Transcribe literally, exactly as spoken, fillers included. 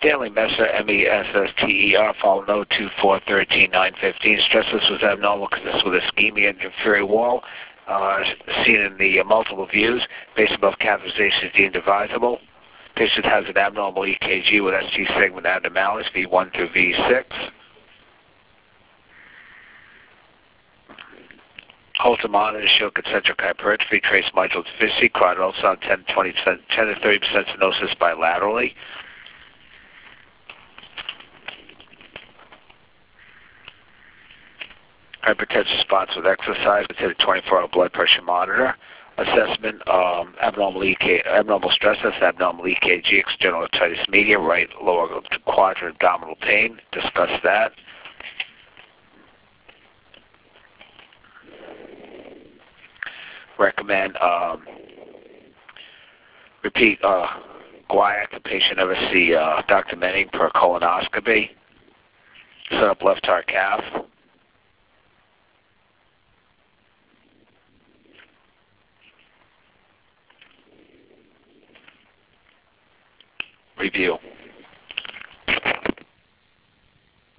Stanley Messer, M E S S T E R, followed oh two four thirteen nine fifteen. Stress test was abnormal consistent with ischemia in the inferior wall, uh, seen in the uh, multiple views. Base above catheterization is deemed advisable. Patient has an abnormal E K G with S T segment abnormalities, V one through V six. Holter monitors show concentric hypertrophy, trace mitral deficiency, carotid ultrasound ten to twenty percent, ten to thirty percent stenosis bilaterally. Hypertension response with exercise, with a twenty-four hour blood pressure monitor. Assessment, um, abnormal, E K, abnormal stress test, abnormal E K G, external otitis media, right lower quadrant abdominal pain. Discuss that. Recommend um, repeat uh, guaiac. The patient ever see uh, Doctor Menning per colonoscopy. Set up left heart cath. Review.